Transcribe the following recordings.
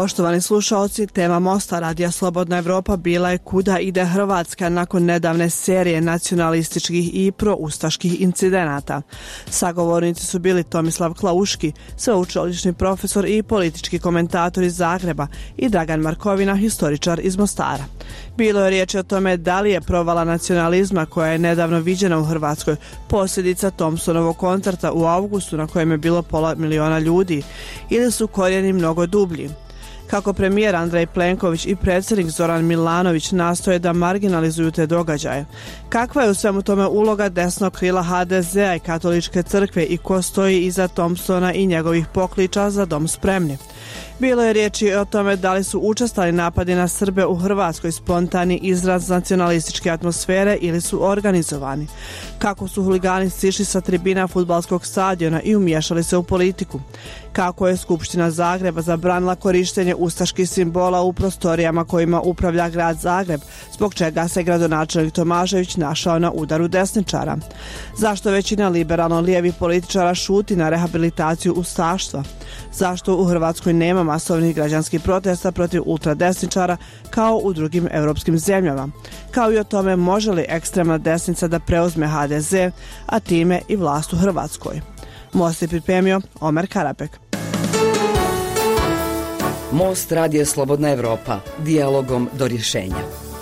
Poštovani slušaoci, tema Mosta Radija Slobodna Evropa bila je kuda ide Hrvatska nakon nedavne serije nacionalističkih i proustaških incidenata. Sagovornici su bili Tomislav Klauški, sveučilišni profesor i politički komentator iz Zagreba, i Dragan Markovina, historičar iz Mostara. Bilo je riječi o tome da li je provala nacionalizma koja je nedavno viđena u Hrvatskoj posljedica Thompsonovog koncerta u avgustu na kojem je bilo 500.000 ljudi, ili su korijeni mnogo dublji. Kako premijer Andrej Plenković i predsjednik Zoran Milanović nastoje da marginalizuju te događaje. Kakva je u svemu tome uloga desnog krila HDZ-a i Katoličke crkve i ko stoji iza Thompsona i njegovih pokliča za dom spremni? Bilo je riječi o tome da li su učestali napadi na Srbe u Hrvatskoj spontani izraz nacionalističke atmosfere ili su organizovani. Kako su huligani sišli sa tribina fudbalskog stadiona i umiješali se u politiku. Kako je Skupština Zagreba zabranila korištenje ustaških simbola u prostorijama kojima upravlja grad Zagreb, zbog čega se gradonačelnik Tomašević našao na udaru desničara. Zašto većina liberalno-lijevih političara šuti na rehabilitaciju ustaštva? Zašto u Hrvatskoj nema masovnih građanskih protesta protiv ultradesničara kao u drugim europskim zemljama? Kao i o tome može li ekstremna desnica da preuzme HDZ, a time i vlast u Hrvatskoj. Most je pripremio Omer Karapek. Most Radija Slobodna Evropa. Dijalogom do rješenja.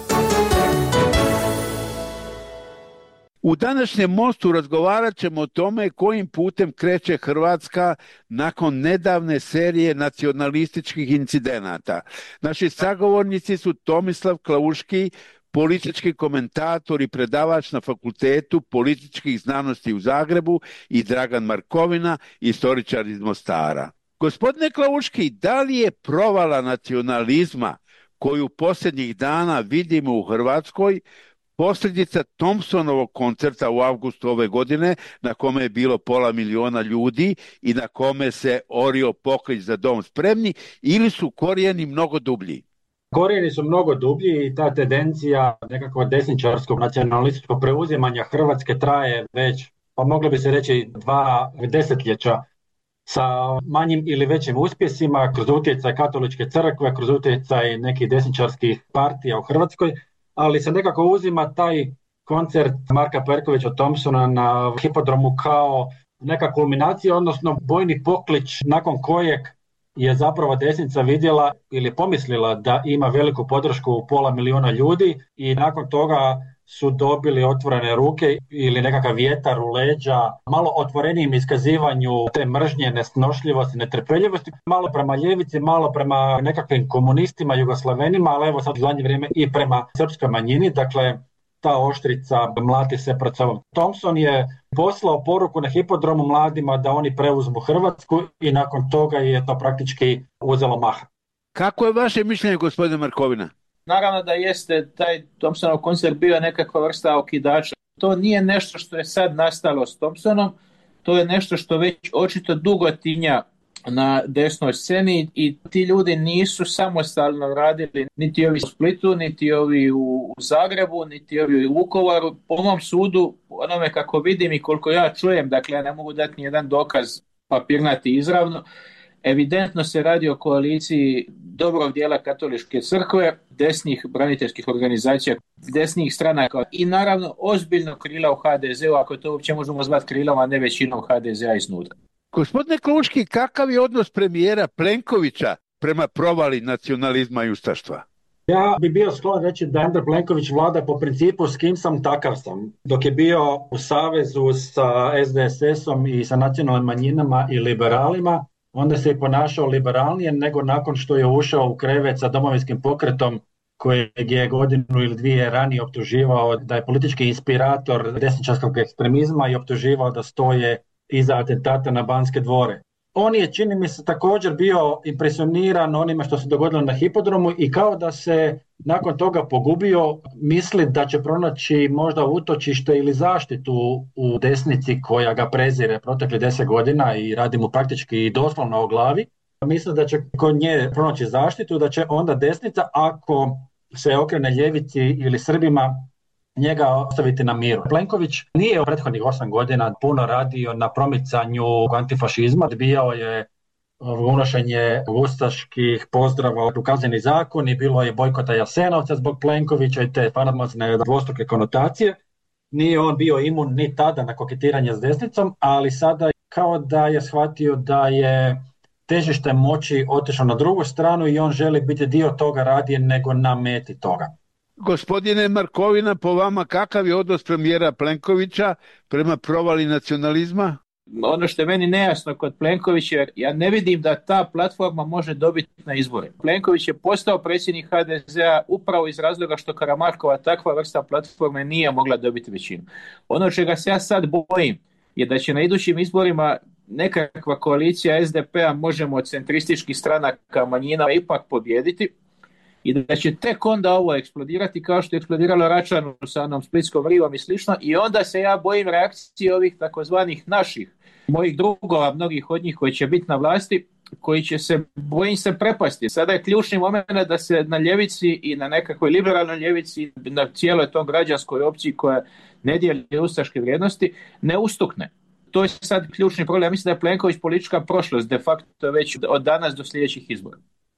U današnjem Mostu razgovarat ćemo o tome kojim putem kreće Hrvatska nakon nedavne serije nacionalističkih incidenata. Naši sagovornici su Tomislav Klauški, politički komentator i predavač na Fakultetu političkih znanosti u Zagrebu, i Dragan Markovina, historičar iz Mostara. Gospodine Klauški, da li je provala nacionalizma koju posljednjih dana vidimo u Hrvatskoj posljedica Thompsonovog koncerta u avgustu ove godine, na kome je bilo 500.000 ljudi i na kome se orio poklič za dom spremni, ili su korijeni mnogo dublji? Korijeni su mnogo dublji i ta tendencija nekakvog desničarskog nacionalističkog preuzimanja Hrvatske traje već, pa moglo bi se reći, 2 desetljeća, sa manjim ili većim uspjesima kroz utjecaj Katoličke crkve, kroz utjecaj nekih desničarskih partija u Hrvatskoj, ali se nekako uzima taj koncert Marka Perkovića Thompsona na hipodromu kao neka kulminacija, odnosno bojni poklič nakon kojeg je zapravo desnica vidjela ili pomislila da ima veliku podršku u 500.000 ljudi i nakon toga su dobili otvorene ruke ili nekakav vjetar u leđa, malo otvorenijim iskazivanju te mržnje, nesnošljivosti, netrpeljivosti, malo prema ljevici, malo prema nekakvim komunistima, jugoslavenima, ali evo sad u zadnje vrijeme i prema srpskoj manjini, dakle ta oštrica mlati se pred sobom. Thompson je poslao poruku na hipodromu mladima da oni preuzmu Hrvatsku i nakon toga je to praktički uzelo maha. Kako je vaše mišljenje, gospodine Markovina? Naravno da jeste taj Thompsonov koncert bio nekakva vrsta okidača. To nije nešto što je sad nastalo s Thompsonom, to je nešto što već očito dugo tinja na desnoj sceni i ti ljudi nisu samostalno radili, niti ovi u Splitu, niti ovi u Zagrebu, niti ovi u Vukovaru. Po mom sudu, onome kako vidim i koliko ja čujem, dakle ja ne mogu dati ni jedan dokaz papirnati izravno, evidentno se radi o koaliciji dobrog dijela Katoličke crkve, desnih braniteljskih organizacija, desnih stranaka i naravno ozbiljno krila u HDZ-u, ako to uopće možemo zvati krilom, a ne većinom HDZ-a iznutra. Gospodine Klauški, kakav je odnos premijera Plenkovića prema provali nacionalizma i ustaštva? Ja bi bio sklon reći da Andrej Plenković vlada po principu s kim sam, takav sam. Dok je bio u savezu sa SDSS-om i sa nacionalnim manjinama i liberalima, onda se je ponašao liberalnije nego nakon što je ušao u krevet sa Domovinskim pokretom, kojeg je 1 ili 2 ranije optuživao da je politički inspirator desničarskog ekstremizma i optuživao da stoje iza atentata na Banske dvore. On je, čini mi se, također bio impresioniran onime što se dogodilo na hipodromu i kao da se nakon toga pogubio, misli da će pronaći možda utočište ili zaštitu u desnici koja ga prezire protekli 10 godina i radi mu praktički doslovno o glavi. Misli da će kod nje pronaći zaštitu, da će onda desnica, ako se okrene ljevici ili Srbima, njega ostaviti na miru. Plenković nije u prethodnih 8 godina puno radio na promicanju antifašizma, odbijao je unošenje ustaških pozdrava u kazneni zakon i bilo je bojkota Jasenovca zbog Plenkovića i te famozne dvostruke konotacije. Nije on bio imun ni tada na koketiranje s desnicom, ali sada kao da je shvatio da je težište moći otišao na drugu stranu i on želi biti dio toga radije nego na meti toga. Gospodine Markovina, po vama kakav je odnos premijera Plenkovića prema provali nacionalizma? Ono što je meni nejasno kod Plenkovića, ja ne vidim da ta platforma može dobiti na izbore. Plenković je postao predsjednik HDZ-a upravo iz razloga što Karamarkova takva vrsta platforme nije mogla dobiti većinu. Ono čega se ja sad bojim je da će na idućim izborima nekakva koalicija SDP-a, Možemo, od centrističkih stranaka, manjina ipak pobijediti i da će tek onda ovo eksplodirati kao što je eksplodiralo Račanu sa onom Splitskom rivom i slično, i onda se ja bojim reakcije ovih takozvanih naših, mojih drugova, mnogih od njih koji će biti na vlasti, koji će se, bojim se, prepasti. Sada je ključni moment da se na ljevici i na nekakvoj liberalnoj ljevici, na cijeloj tom građanskoj opciji koja ne dijeli ustaške vrijednosti, ne ustukne. To je sad ključni problem. Ja mislim da je Plenković politička prošlost de facto već od danas do sljedećih izbora.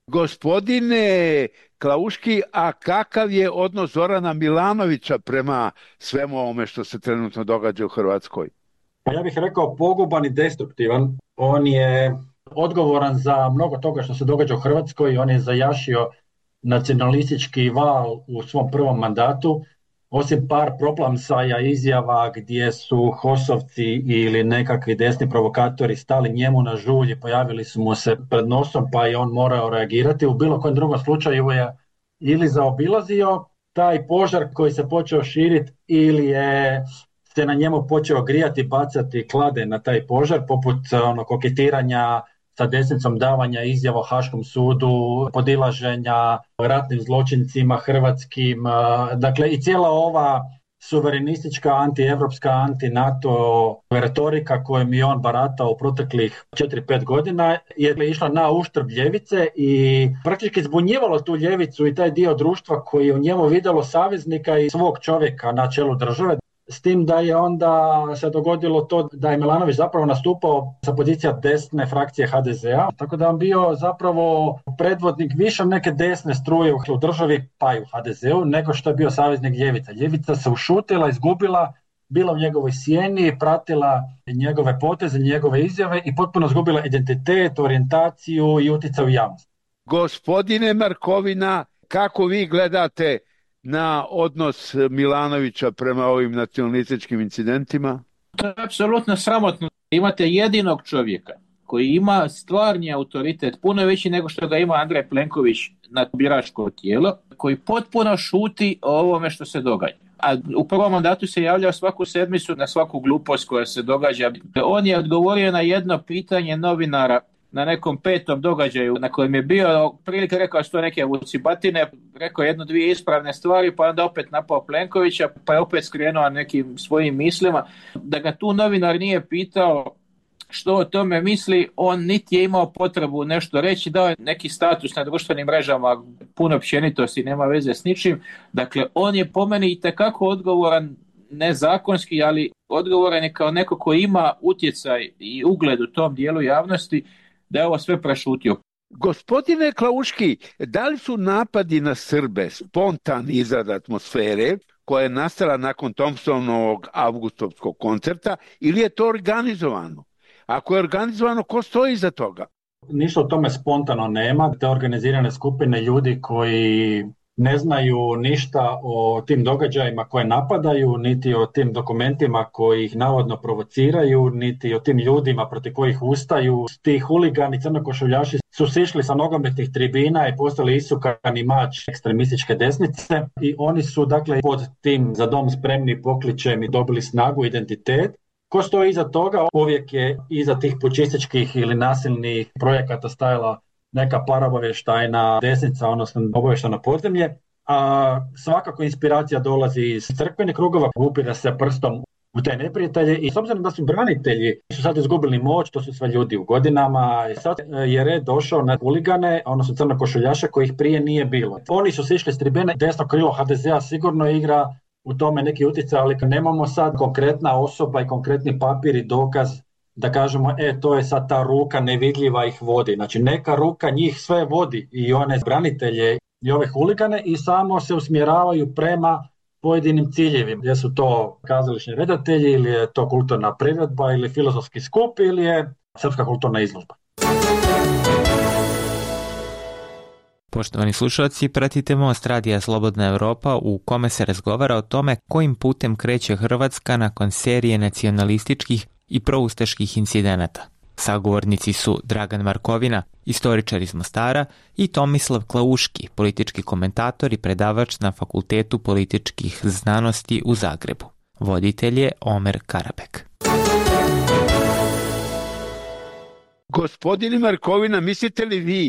Gospodine Klauški, a kakav je odnos Zorana Milanovića prema svemu ovome što se trenutno događa u Hrvatskoj? Pa ja bih rekao poguban i destruktivan. On je odgovoran za mnogo toga što se događa u Hrvatskoj. On je zajašio nacionalistički val u svom prvom mandatu. Osim par proplamsaja izjava gdje su HOS-ovci ili nekakvi desni provokatori stali njemu na žulj i pojavili su mu se pred nosom pa je on morao reagirati. U bilo kojem drugom slučaju je ili zaobilazio taj požar koji se počeo širiti ili je se na njemu počeo grijati, bacati klade na taj požar, poput koketiranja sa desnicom, davanja izjava o Haškom sudu, podilaženja ratnim zločincima hrvatskim, dakle i cijela ova suverenistička, antievropska, anti-NATO retorika kojom je on baratao u proteklih 4-5 godina je išla na uštrb ljevice i praktički zbunjivalo tu ljevicu i taj dio društva koji je u njemu vidjelo saveznika i svog čovjeka na čelu države. S tim da je onda se dogodilo to da je Milanović zapravo nastupao sa pozicija desne frakcije HDZ-a, tako da on bio zapravo predvodnik više neke desne struje u državi pa i u HDZ-u nego što je bio saveznik ljevica. Ljevica se ušutila, izgubila, bila u njegovoj sjeni, pratila njegove poteze, njegove izjave i potpuno izgubila identitet, orijentaciju i utjecaj u javnosti. Gospodine Markovina, kako vi gledate na odnos Milanovića prema ovim nacionalističkim incidentima? To je apsolutno sramotno. Imate jedinog čovjeka koji ima stvarni autoritet, puno veći nego što ga ima Andrej Plenković na biračko tijelo, koji potpuno šuti o ovome što se događa. A u prvom mandatu se javljao svaku sedmicu na svaku glupost koja se događa. On je odgovorio na jedno pitanje novinara na nekom 5. događaju na kojem je bio, prilike rekao što neke vucibatine, rekao 1-2 ispravne stvari, pa onda opet napao Plenkovića, pa je opet skrenuo nekim svojim mislima. Da ga tu novinar nije pitao što o tome misli, on niti je imao potrebu nešto reći, dao je neki status na društvenim mrežama, puno općenitosti, nema veze s ničim. Dakle, on je po meni itekako odgovoran, ne zakonski, ali odgovoran je kao neko koji ima utjecaj i ugled u tom dijelu javnosti, da je ovo sve prešutio. Gospodine Klauški, da li su napadi na Srbe spontan izrad atmosfere koja je nastala nakon Thompsonovog avgustovskog koncerta ili je to organizovano? Ako je organizovano, ko stoji iza toga? Ništa o tome spontano nema. Te organizirane skupine ljudi koji ne znaju ništa o tim događajima koje napadaju, niti o tim dokumentima koji ih navodno provociraju, niti o tim ljudima protiv kojih ustaju. Ti huligani, crnokošuljaši su sišli sa nogometnih tribina i postali isukani mač ekstremističke desnice i oni su dakle pod tim Za dom spremni pokličem i dobili snagu, identitet. Ko stoji iza toga? Uvijek je iza tih pučističkih ili nasilnih projekata stajala neka paraobavještajna desnica, odnosno obavještajno podzemlje, a svakako inspiracija dolazi iz crkvenih krugova, upire se prstom u te neprijatelje i s obzirom da su branitelji su sad izgubili moć, to su sve ljudi u godinama i sad je red došao na huligane, odnosno crnokošuljaše kojih prije nije bilo. Oni su sišli s tribine, desno krilo HDZ-a sigurno igra u tome neki utjecaj, ali nemamo sad konkretna osoba i konkretni papir i dokaz da kažemo, to je sad ta ruka nevidljiva ih vodi. Znači neka ruka njih sve vodi, i one branitelje i ove huligane, i samo se usmjeravaju prema pojedinim ciljevima. Gdje su to kazališni redatelji, ili je to kulturna priredba, ili filozofski skup, ili je srpska kulturna izložba. Poštovani slušalci, pratite Most radija Slobodna Evropa u kome se razgovara o tome kojim putem kreće Hrvatska nakon serije nacionalističkih i proustaških incidenata. Sagovornici su Dragan Markovina, istoričar iz Mostara, i Tomislav Klauški, politički komentator i predavač na Fakultetu političkih znanosti u Zagrebu. Voditelj je Omer Karabek. Gospodine Markovina, mislite li vi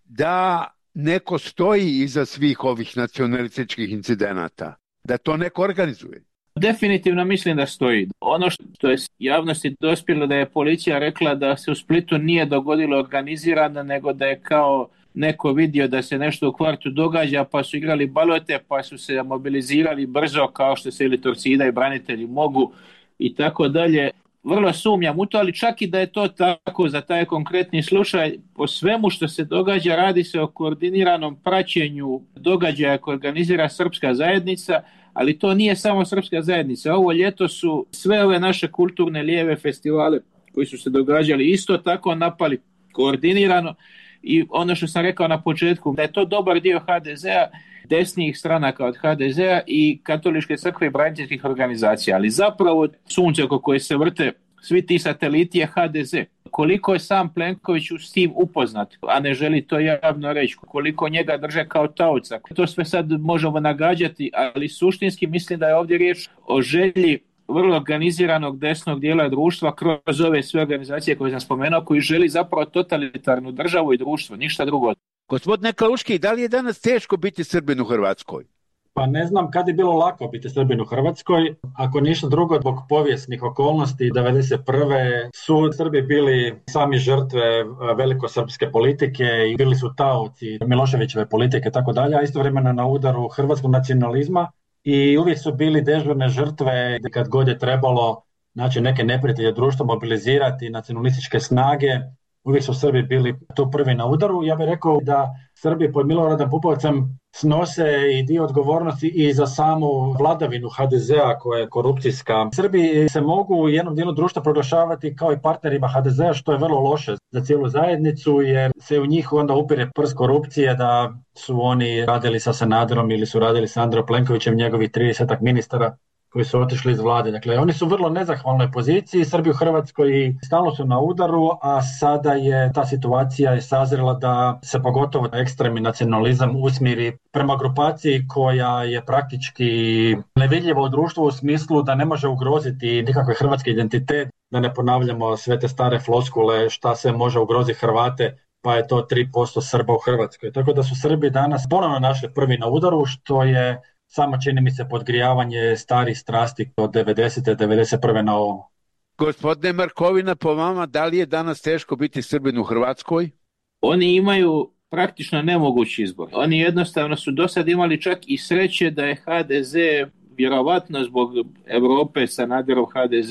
da neko stoji iza svih ovih nacionalističkih incidenata? Da to neko organizuje? Definitivno mislim da stoji. Ono što je javnosti dospjelo da je policija rekla da se u Splitu nije dogodilo organizirano, nego da je kao neko vidio da se nešto u kvartu događa, pa su igrali balote, pa su se mobilizirali brzo, kao što se ili Torcida i branitelji mogu i tako dalje. Vrlo sumnjam u to, ali čak i da je to tako za taj konkretni slučaj, po svemu što se događa, radi se o koordiniranom praćenju događaja koje organizira srpska zajednica, ali to nije samo srpska zajednica. Ovo ljeto su sve ove naše kulturne lijeve festivale koji su se događali isto tako napali koordinirano, i ono što sam rekao na početku, da je to dobar dio HDZ-a, desnijih stranaka od HDZ-a i Katoličke crkve i braniteljskih organizacija, ali zapravo sunce oko koje se vrte svi ti sateliti je HDZ. Koliko je sam Plenković s tim upoznat, a ne želi to javno reći, koliko njega drže kao taoca, to sve sad možemo nagađati, ali suštinski mislim da je ovdje riječ o želji vrlo organiziranog desnog dijela društva kroz ove sve organizacije koje sam spomenuo, koji želi zapravo totalitarnu državu i društvo, ništa drugo. Gospodine Klauški, da li je danas teško biti Srbin u Hrvatskoj? Pa ne znam kad je bilo lako biti Srbin u Hrvatskoj, ako ništa drugo zbog povijesnih okolnosti. 1991. su Srbi bili sami žrtve velikosrpske politike i bili su taoci Miloševićeve politike tako dalje, a istovremeno na udaru hrvatskog nacionalizma, i uvijek su bili dežurne žrtve kad god je trebalo, znači, neke neprijatelje društva mobilizirati, nacionalističke snage. Uvijek su Srbi bili tu prvi na udaru. Ja bih rekao da Srbi pod Miloradom Pupovcem snose i dio odgovornosti i za samu vladavinu HDZ-a koja je korupcijska. Srbi se mogu u jednom dijelu društva proglašavati kao i partnerima HDZ-a, što je vrlo loše za cijelu zajednicu, jer se u njih onda upire prst korupcije, da su oni radili sa Sanaderom ili su radili sa Andrejom Plenkovićem, njegovih 30 ministara koji su otišli iz vlade. Dakle, oni su u vrlo nezahvalnoj poziciji, Srbi u Hrvatskoj stalno su na udaru, a sada je ta situacija sazrela da se pogotovo ekstremni nacionalizam usmjeri prema grupaciji koja je praktički nevidljiva u društvu u smislu da ne može ugroziti nikakve hrvatski identitet, da ne ponavljamo sve te stare floskule šta se može ugroziti Hrvate, pa je to 3% Srba u Hrvatskoj. Tako da su Srbi danas ponovno našli prvi na udaru, što je samo čini mi se podgrijavanje starih strasti od 90. 91. na ovo. Gospodine Markovina, po vama, da li je danas teško biti Srbin u Hrvatskoj? Oni imaju praktično nemogući izbor. Oni jednostavno su do sad imali čak i sreće da je HDZ, vjerovatno zbog Europe, Sanaderov HDZ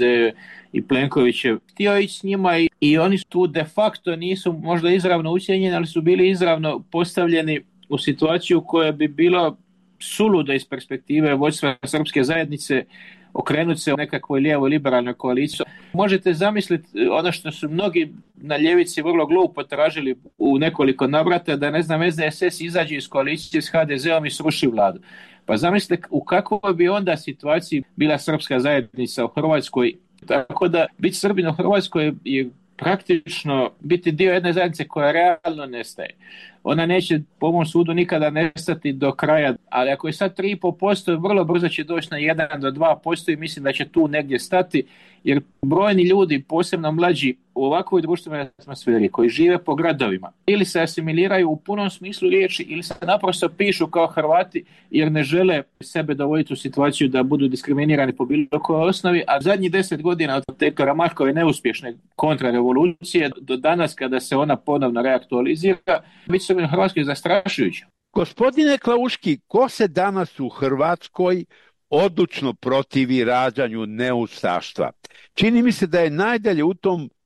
i Plenkovićev, htio ići s njima, i oni tu de facto nisu možda izravno ucijenjeni, ali su bili izravno postavljeni u situaciju koja bi bila suluda iz perspektive vođstva srpske zajednice, okrenuti se u nekakvoj lijevo liberalnoj koaliciji. Možete zamisliti ono što su mnogi na ljevici vrlo glupo tražili u nekoliko navrata, da SDSS izađe iz koalicije s HDZ-om i sruši vladu. Pa zamislite u kakvoj bi onda situaciji bila srpska zajednica u Hrvatskoj. Tako da biti Srbin u Hrvatskoj je praktično biti dio jedne zajednice koja realno nestaje. Ona neće po mom sudu nikada nestati do kraja, ali ako je sad 3,5%, vrlo brzo će doći na 1 do 2% i mislim da će tu negdje stati, jer brojni ljudi, posebno mlađi, u ovakvoj društvenoj atmosferi koji žive po gradovima, ili se asimiliraju u punom smislu riječi, ili se naprosto pišu kao Hrvati jer ne žele sebe dovoditi u situaciju da budu diskriminirani po bilo kojoj osnovi, a zadnjih 10 godina od te Karamarkove neuspješne kontrarevolucije do danas kada se ona ponovno reaktualizira, biti Srbin u Hrvatskoj je zastrašujuće. Gospodine Klauški, ko se danas u Hrvatskoj odlučno protivi rađanju neustaštva? Čini mi se da je najdalje u tom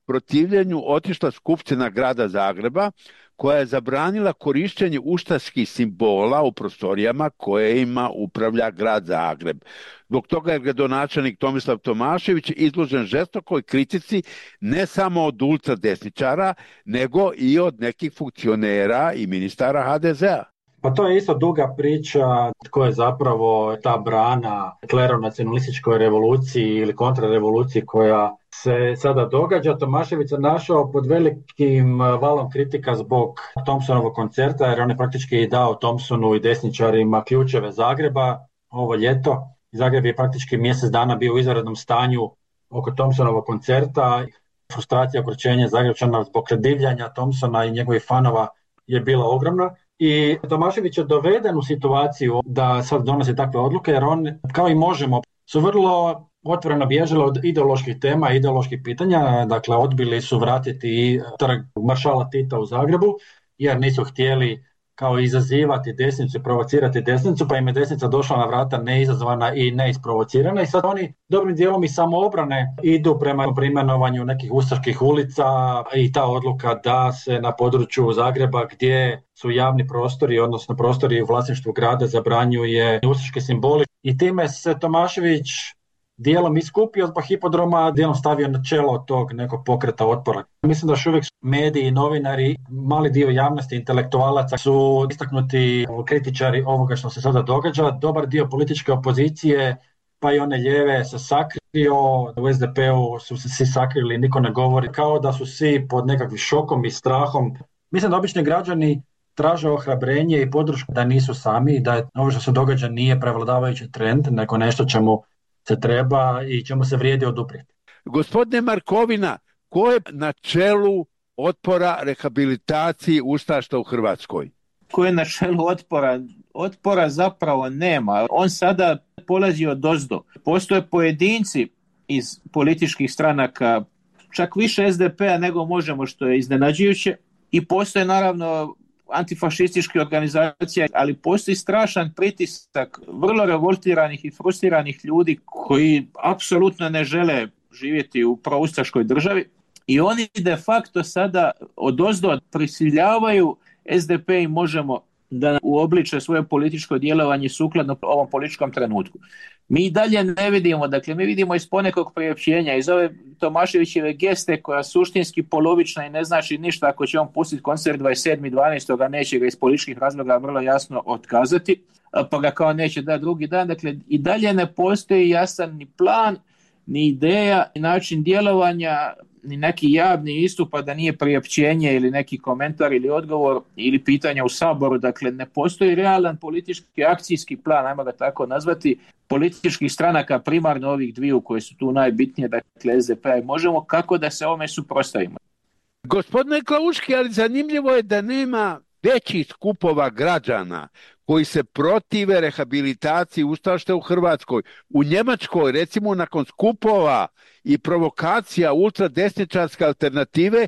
protivljenju otišla Skupština grada Zagreba, koja je zabranila korištenje ustaških simbola u prostorijama kojima upravlja grad Zagreb. Zbog toga je gradonačelnik Tomislav Tomašević izložen žestokoj kritici ne samo od ultradesničara, nego i od nekih funkcionera i ministara HDZ-a. Pa to je isto duga priča tko je zapravo ta brana kleronacionalističkoj revoluciji ili kontrarevoluciji koja se sada događa. Tomašević se našao pod velikim valom kritika zbog Thompsonovog koncerta, jer on je praktički dao Thompsonu i desničarima ključeve Zagreba ovo ljeto. Zagreb je praktički mjesec dana bio u izvanrednom stanju oko Thompsonovog koncerta. Frustracija, okrućenje Zagrepčana zbog divljanja Thompsona i njegovih fanova je bila ogromna. I Tomašević je doveden u situaciju da sad donosi takve odluke, jer on, kao i Možemo, su vrlo otvoreno bježali od ideoloških tema i ideoloških pitanja. Dakle, odbili su vratiti trg maršala Tita u Zagrebu, jer nisu htjeli kao izazivati desnicu i provocirati desnicu, pa im je desnica došla na vrata neizazvana i neisprovocirana. I sad oni dobrim dijelom i samoobrane idu prema imenovanju nekih ustaških ulica i ta odluka da se na području Zagreba gdje su javni prostori, odnosno prostori u vlasništvu grada, zabranjuje ustaški simboli. I time se Tomašević dijelom iskupio zbog hipodroma, dijelom stavio na čelo tog nekog pokreta otpora. Mislim da još uvijek mediji, novinari, mali dio javnosti, intelektualaca su istaknuti kritičari ovoga što se sada događa. Dobar dio političke opozicije, pa i one lijeve, se sakrio. U SDP-u su se svi sakrili, niko ne govori, kao da su svi pod nekakvim šokom i strahom. Mislim da obični građani traže ohrabrenje i podršku da nisu sami i da ovo što se događa nije prevladavajući trend, nego nešto čemu se treba i čemu se vrijedi oduprijeti. Gospodine Markovina, ko je na čelu otpora rehabilitaciji ustaštva u Hrvatskoj? Ko je na čelu otpora? Otpora zapravo nema. On sada polazi odozdo. Postoje pojedinci iz političkih stranaka, čak više SDP-a nego Možemo, što je iznenađujuće. I postoje naravno antifašističke organizacije, ali postoji strašan pritisak vrlo revoltiranih i frustriranih ljudi koji apsolutno ne žele živjeti u proustaškoj državi i oni de facto sada odozdo prisiljavaju SDP i Možemo da uobliče svoje političko djelovanje sukladno ovom političkom trenutku. Mi i dalje ne vidimo, dakle mi vidimo iz ponekog priopćenja, iz ove Tomaševićeve geste koja suštinski polovična i ne znači ništa ako će on pustiti koncert 27.12. neće ga iz političkih razloga vrlo jasno otkazati, pa ga kao neće dati drugi dan. Dakle i dalje ne postoji jasan ni plan, ni ideja, ni način djelovanja, ni neki javni istup, a da nije priopćenje ili neki komentar ili odgovor ili pitanja u Saboru. Dakle, ne postoji realan politički akcijski plan, ajmo ga tako nazvati, političkih stranaka, primarno ovih dviju koje su tu najbitnije, dakle SDP-a i Možemo, kako da se ovome suprotstavimo. Gospodine Klauški, ali zanimljivo je da nema većih skupova građana koji se protive rehabilitaciji ustaštva u Hrvatskoj. U Njemačkoj, recimo, nakon skupova i provokacija ultradesničarske alternative,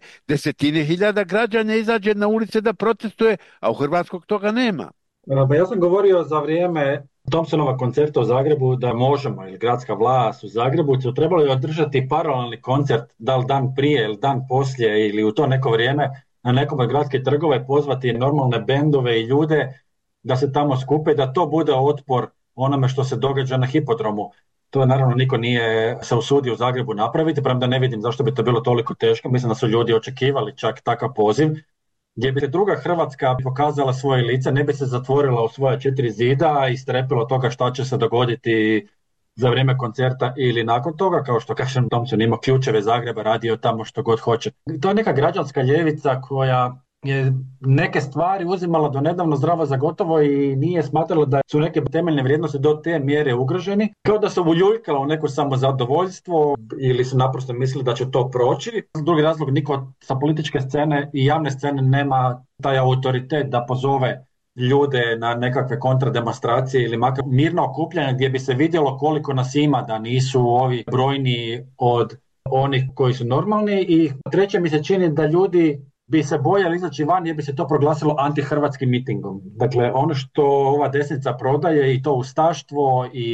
10.000 građana izađe na ulice da protestuje, a u Hrvatskoj toga nema. Pa ja sam govorio za vrijeme Thompsonova koncerta u Zagrebu da Možemo ili gradska vlast u Zagrebu su trebali održati paralelni koncert, da li dan prije ili dan poslije ili u to neko vrijeme na nekom od gradskih trgova, pozvati normalne bendove i ljude da se tamo skupe, da to bude otpor onome što se događa na hipodromu. To naravno niko nije se usudio u Zagrebu napraviti, premda ne vidim zašto bi to bilo toliko teško. Mislim da su ljudi očekivali čak takav poziv, gdje bi se druga Hrvatska pokazala svoje lice, ne bi se zatvorila u svoja 4 zida i strepila od toga šta će se dogoditi za vrijeme koncerta ili nakon toga, kao što kažem, Thompson ima ključeve Zagreba, radio tamo što god hoće. To je neka građanska ljevica koja je neke stvari uzimala do nedavno zdravo za gotovo i nije smatrala da su neke temeljne vrijednosti do te mjere ugroženi, kao da se uljuljkala u neko samozadovoljstvo ili su naprosto mislili da će to proći. Drugi razlog, niko sa političke scene i javne scene nema taj autoritet da pozove ljude na nekakve kontrademonstracije ili makar mirno okupljanje gdje bi se vidjelo koliko nas ima, da nisu ovi brojni od onih koji su normalni. I treće, mi se čini da ljudi bi se bojali izaći van jer bi se to proglasilo antihrvatskim mitingom. Dakle, ono što ova desnica prodaje i to ustaštvo i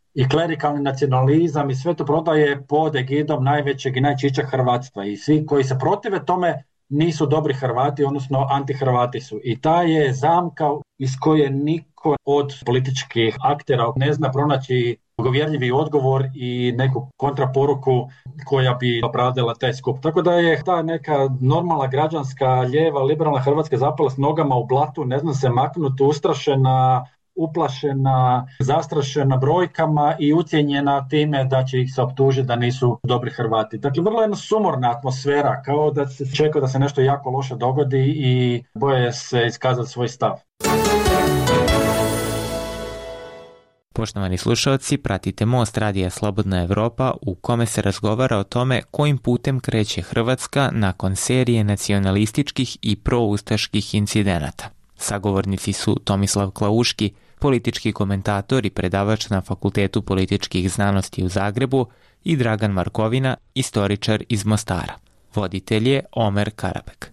i klerikalni nacionalizam i sve to prodaje pod egidom najvećeg i najčišćeg hrvatstva. I svi koji se protive tome nisu dobri Hrvati, odnosno antihrvati su. I ta je zamka iz koje niko od političkih aktera ne zna pronaći uvjerljivi odgovor i neku kontraporuku koja bi opravdala taj skup. Tako da je ta neka normalna građanska, lijeva, liberalna Hrvatska zapala s nogama u blatu, ne zna se maknuti, ustrašena, uplašena, zastrašena brojkama i ucijenjena time da će ih se optužiti da nisu dobri Hrvati. Dakle, vrlo jedna sumorna atmosfera, kao da se čeka da se nešto jako loše dogodi i boje se iskazati svoj stav. Poštovani slušalci, pratite Most Radija Slobodna Evropa u kome se razgovara o tome kojim putem kreće Hrvatska nakon serije nacionalističkih i proustaških incidenata. Sagovornici su Tomislav Klauški, politički komentator i predavač na Fakultetu političkih znanosti u Zagrebu, i Dragan Markovina, istoričar iz Mostara. Voditelj je Omer Karabek.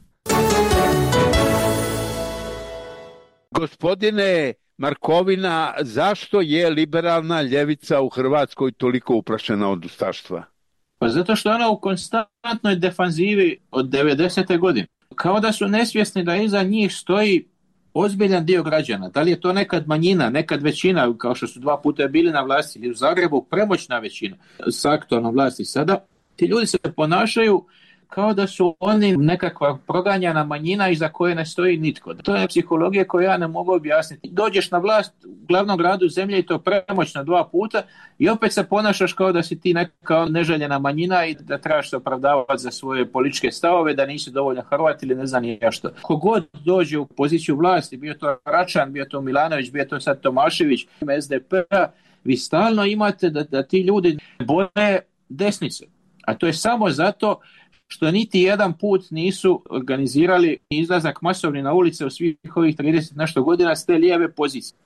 Gospodine Markovina, zašto je liberalna ljevica u Hrvatskoj toliko uplašena od ustaštva? Pa zato što je ona u konstantnoj defanzivi od 90. godine. Kao da su nesvjesni da iza njih stoji ozbiljan dio građana. Da li je to nekad manjina, nekad većina, kao što su 2 puta bili na vlasti, ili u Zagrebu premoćna većina s aktualnom vlasti sada. Ti ljudi se ponašaju kao da su oni nekakva proganjana manjina iza koje ne stoji nitko. To je psihologija koju ja ne mogu objasniti. Dođeš na vlast u glavnom gradu zemlje i to premoćno 2 puta i opet se ponašaš kao da si ti neka neželjena manjina i da trebaš se opravdavati za svoje političke stavove, da nisi dovoljno Hrvat ili ne znam ni ja što. Kogod dođe u poziciju vlasti, bio to Račan, bio to Milanović, bio to sad Tomašević, SDP-a, vi stalno imate da ti ljudi boje desnice. A to je samo zato što niti jedan put nisu organizirali izlazak masovni na ulice u svih ovih 30 nešto godina s te lijeve pozicije.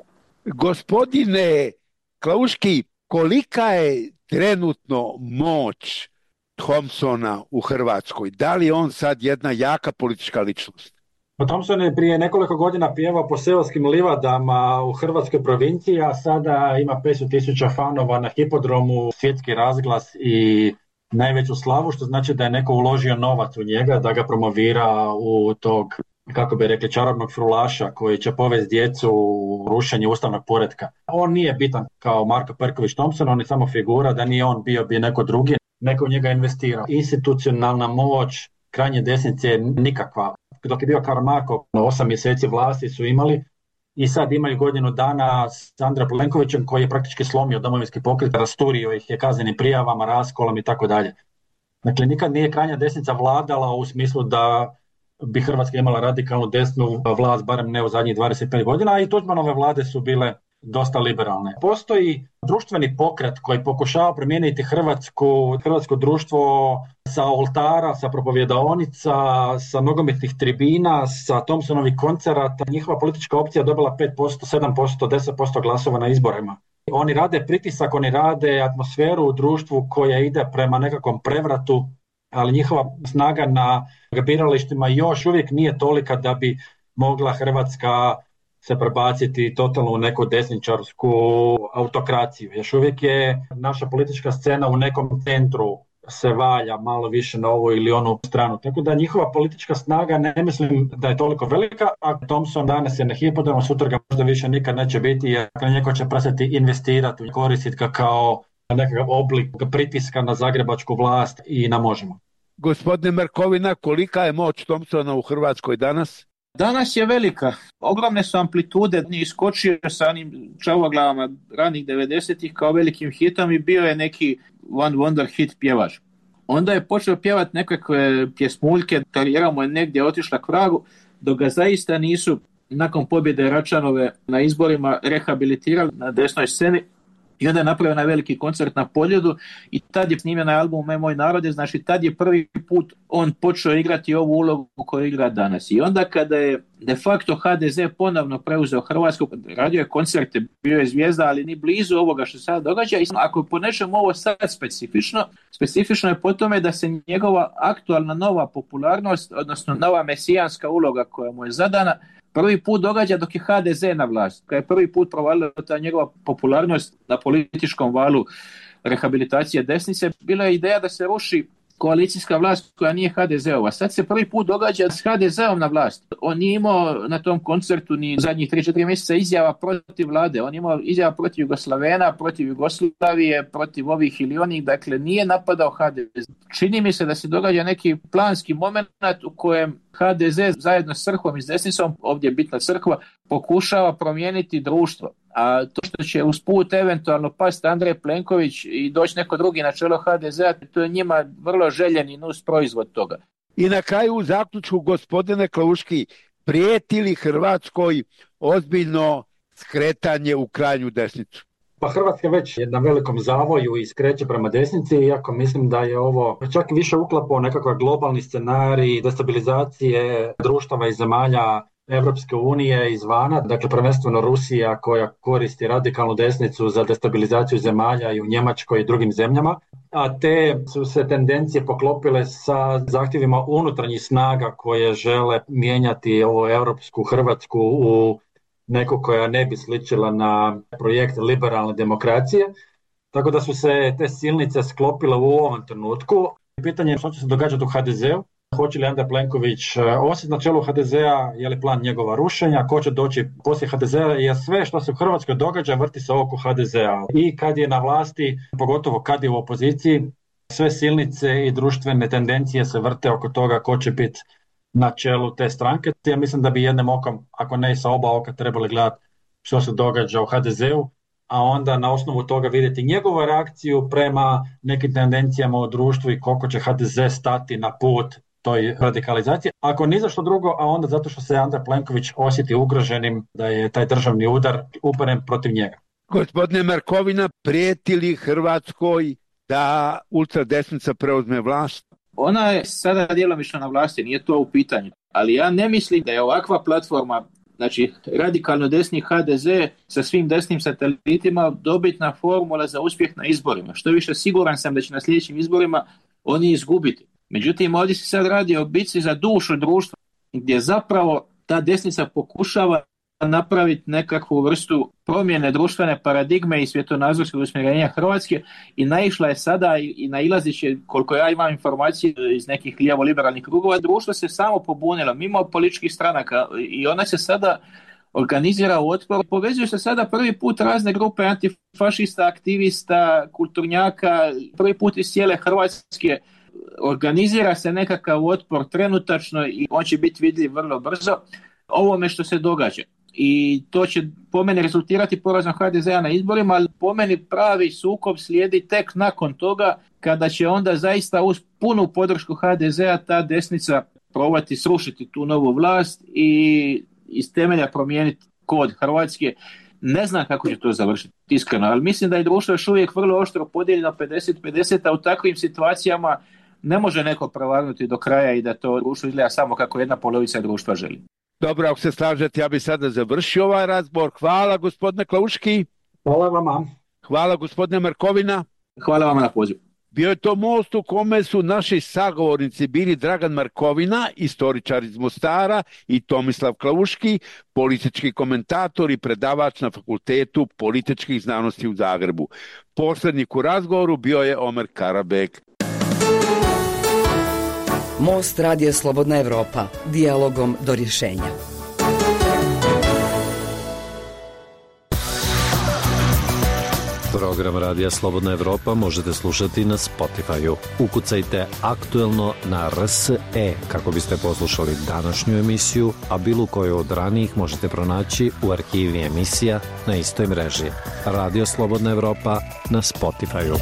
Gospodine Klauški, kolika je trenutno moć Thompsona u Hrvatskoj? Da li on sad jedna jaka politička ličnost? Thompson je prije nekoliko godina pjevao po seoskim livadama u hrvatskoj provinciji, a sada ima 500.000 fanova na hipodromu, svjetski razglas i najveću slavu, što znači da je neko uložio novac u njega, da ga promovira u tog, kako bi rekli, čarobnog frulaša koji će povesti djecu u rušenje ustavnog poretka. On nije bitan kao Marko Perković Thompson, on je samo figura, da nije on bio bi neko drugi, neko u njega investirao. Institucionalna moć krajnje desnice je nikakva. Dok je bio Karamarko, 8 mjeseci vlasti su imali i sad imaju godinu dana s Andrejem Plenkovićem koji je praktički slomio Domovinski pokret, rasturio ih je kaznenim prijavama, raskolom i tako dalje. Dakle, nikad nije krajnja desnica vladala u smislu da bi Hrvatska imala radikalnu desnu vlast, barem ne u zadnjih 25 godina, a i Tuđmanove vlade su bile dosta liberalne. Postoji društveni pokret koji pokušava promijeniti hrvatsko društvo sa oltara, sa propovjedaonica, sa nogometnih tribina, sa Thompsonovih koncerata. Njihova politička opcija dobila 5%, 7%, 10% glasova na izborima. Oni rade pritisak, oni rade atmosferu u društvu koja ide prema nekakvom prevratu, ali njihova snaga na biralištima još uvijek nije tolika da bi mogla Hrvatska se prebaciti totalno u neku desničarsku autokraciju. Još uvijek je naša politička scena u nekom centru, se valja malo više na ovu ili onu stranu. Tako da njihova politička snaga ne mislim da je toliko velika, a Thompson danas je na hipodromu, sutra ga možda više nikad neće biti, jer neko će prestati investirati, koristiti ga kao nekakav oblik pritiska na zagrebačku vlast i na Možemo. Gospodine Markovina, kolika je moć Thompsona u Hrvatskoj danas? Danas je velika. Ogromne su amplitude. On je iskočio sa onim čavoglavama ranih 90-ih kao velikim hitom i bio je neki one wonder hit pjevač. Onda je počeo pjevati nekakve pjesmuljke, karijera mu je negdje otišla k vragu, dok ga zaista nisu nakon pobjede Račanove na izborima rehabilitirali na desnoj sceni. I onda je napravio na veliki koncert na Poljudu i tad je snimio na albumu Moj narode, znači tad je prvi put on počeo igrati ovu ulogu koju igra danas. I onda kada je de facto HDZ ponovno preuzeo Hrvatsku, radio je koncerte, bio je zvijezda, ali ni blizu ovoga što se sada događa. I ako po nečemu ovo sad specifično je po tome da se njegova aktualna nova popularnost, odnosno nova mesijanska uloga koja mu je zadana, prvi put događa dok je HDZ na vlast. Kad je prvi put provalila ta njegova popularnost na političkom valu rehabilitacije desnice, bila je ideja da se ruši koalicijska vlast koja nije HDZ-ova. Sad se prvi put događa s HDZ-om na vlast. On nije imao na tom koncertu ni zadnjih 3-4 mjeseca izjava protiv vlade. On je imao izjava protiv Jugoslavena, protiv Jugoslavije, protiv ovih ili onih. Dakle, nije napadao HDZ. Čini mi se da se događa neki planski moment u kojem HDZ zajedno s crkvom i s desnicom, ovdje je bitna crkva, pokušava promijeniti društvo. A to što će usput eventualno pasti Andrej Plenković i doći neko drugi na čelo HDZ-a, to je njima vrlo željeni nus proizvod toga. I na kraju u zaključku, gospodine Klavuški, prijeti li Hrvatskoj ozbiljno skretanje u krajnju desnicu? Pa Hrvatska već je na velikom zavoju i skreće prema desnici, iako mislim da je ovo čak više uklapao nekakav globalni scenarij destabilizacije društava i zemalja Evropske unije izvana, dakle prvenstveno Rusija koja koristi radikalnu desnicu za destabilizaciju zemalja i u Njemačkoj i drugim zemljama, a te su se tendencije poklopile sa zahtjevima unutarnjih snaga koje žele mijenjati ovu europsku Hrvatsku u neku koja ne bi sličila na projekt liberalne demokracije, tako da su se te silnice sklopile u ovom trenutku. Pitanje je što će se događati u HDZ-u. Hoće li Andrej Plenković ostati na čelu HDZ-a, je li plan njegova rušenja, ko će doći poslije HDZ-a, jer sve što se u Hrvatskoj događa vrti se oko HDZ-a. I kad je na vlasti, pogotovo kad je u opoziciji, sve silnice i društvene tendencije se vrte oko toga ko će biti na čelu te stranke. Ja mislim da bi jednim okom, ako ne i sa oba oka, trebali gledati što se događa u HDZ-u, a onda na osnovu toga vidjeti njegovu reakciju prema nekim tendencijama u društvu i koliko će HDZ stati na put toj radikalizaciji. Ako ni za što drugo, a onda zato što se Andrej Plenković osjeti ugroženim da je taj državni udar uperen protiv njega. Gospodine Markovina, prijeti li Hrvatskoj da ultradesnica preuzme vlast? Ona je sada djelomično na vlasti, nije to u pitanju. Ali ja ne mislim da je ovakva platforma, znači radikalno desni HDZ sa svim desnim satelitima, dobitna formula za uspjeh na izborima. Što više, siguran sam da će na sljedećim izborima oni izgubiti. Međutim, ovdje se sad radi o bitci za dušu društva, gdje zapravo ta desnica pokušava napraviti nekakvu vrstu promjene društvene paradigme i svjetonazorskog usmjerenja Hrvatske i naišla je sada i nailazit će, koliko ja imam informacije iz nekih lijevo-liberalnih krugova, društvo se samo pobunilo mimo političkih stranaka i ona se sada organizira u otpor. Povezuju se sada prvi put razne grupe antifašista, aktivista, kulturnjaka, prvi put iz cijele Hrvatske. Organizira se nekakav otpor trenutačno i on će biti vidljiv vrlo brzo ovome što se događa. I to će po meni rezultirati porazom HDZ-a na izborima, ali po meni pravi sukob slijedi tek nakon toga, kada će onda zaista uz punu podršku HDZ-a ta desnica probati srušiti tu novu vlast i iz temelja promijeniti kod Hrvatske. Ne znam kako će to završiti, iskreno, ali mislim da je društvo još uvijek vrlo oštro podijeljeno 50-50, a u takvim situacijama ne može neko prevarnuti do kraja i da to društvo izgleda samo kako jedna polovica društva želi. Dobro, ako se slažete, ja bih sada završio ovaj razgovor. Hvala, gospodine Klavuški. Hvala vama. Hvala, gospodine Markovina. Hvala vama na pozivu. Bio je to Most u kome su naši sagovornici bili Dragan Markovina, istoričar iz Mostara, i Tomislav Klavuški, politički komentator i predavač na Fakultetu političkih znanosti u Zagrebu. Posrednik u razgovoru bio je Omer Karabek. Most Radija Slobodna Evropa. Dijalogom do rješenja. Program Radija Slobodna Evropa možete slušati na Spotify-u. Ukucajte aktuelno na RSE kako biste poslušali današnju emisiju, a bilo koju od ranijih možete pronaći u arhivi emisija na istoj mreži. Radio Slobodna Evropa na Spotify-u.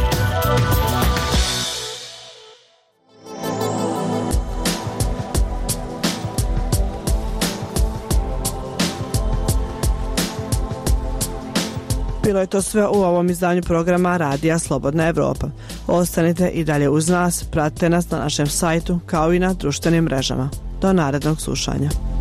Bilo je to sve u ovom izdanju programa Radija Slobodna Evropa. Ostanite i dalje uz nas, pratite nas na našem sajtu kao i na društvenim mrežama. Do narednog slušanja.